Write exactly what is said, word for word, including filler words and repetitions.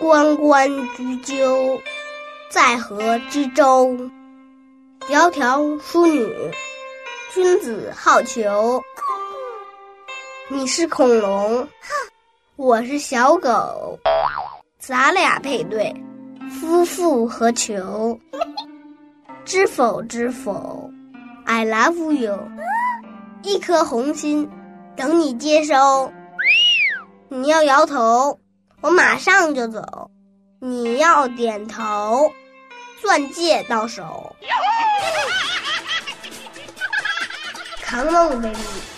关关雎鸠，在河之洲。窈窕淑女，君子好逑。你是恐龙，我是小狗，咱俩配对，夫复何求？知否知否 I love you， 一颗红心等你接收。你要摇头，我马上就走；你要点头，钻戒到手。Come on baby。